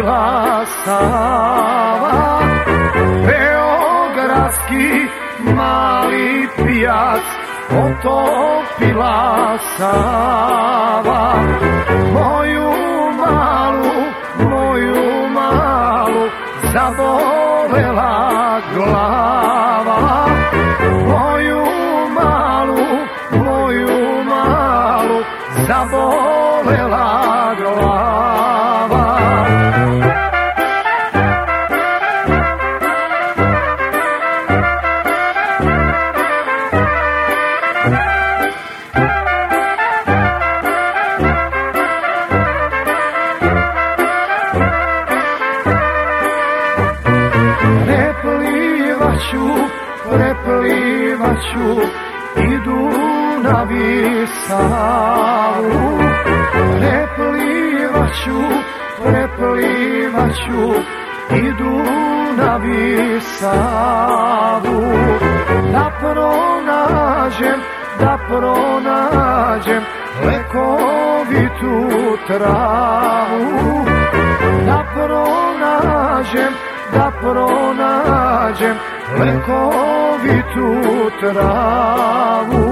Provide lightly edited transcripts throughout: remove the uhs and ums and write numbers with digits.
potopila Sava, beogradski mali pijac potopila Sava. Moju malu zabolela glava, moju malu zabolela glava. Preplivaću i Dunav i Savu, preplivaću i Dunav i Savu. Da pronađem lekovitu travu, da pronađem lekovitu travu.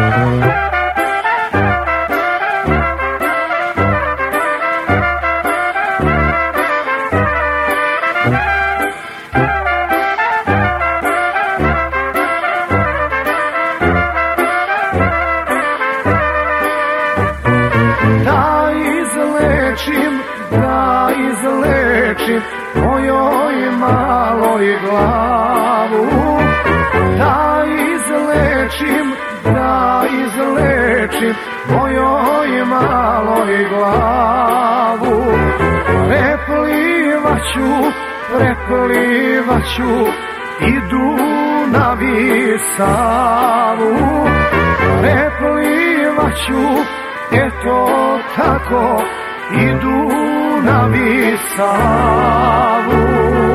Da izlečim mojoj maloj glavu, da izlečim mojoj maloj glavu. Preplivaću i Dunav i Savu, preplivaću, eto tako, i Dunav i Savu.